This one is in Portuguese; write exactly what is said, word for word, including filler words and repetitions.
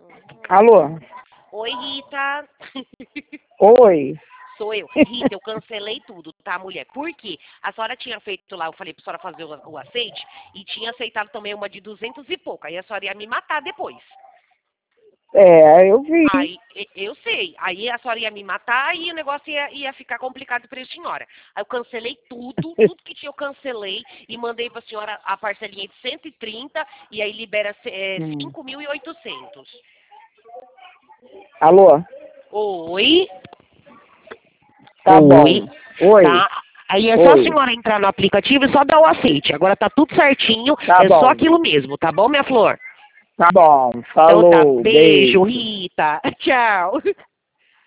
Alô? Oi, Rita. Oi. Sou eu. Rita, eu cancelei tudo, tá, mulher? Por quê? A senhora tinha feito lá, eu falei pra senhora fazer o, o aceite, e tinha aceitado também uma de duzentos e pouco. Aí a senhora ia me matar depois. É, eu vi. Aí, e- eu sei. Aí a senhora ia me matar e o negócio ia, ia ficar complicado pra senhora. Aí eu cancelei tudo, tudo que tinha eu cancelei e mandei pra senhora a parcelinha de cento e trinta e aí libera é, Hum. cinco mil e oitocentos. Alô? Oi? Tá Oi? bom. Oi. Tá? Aí é só a Oi. senhora entrar no aplicativo e só dar o aceite. Agora tá tudo certinho, Tá é bom. só aquilo mesmo, tá bom, minha flor? Tá bom. Então tá, Falou. beijo, Beijo. Rita. Tchau.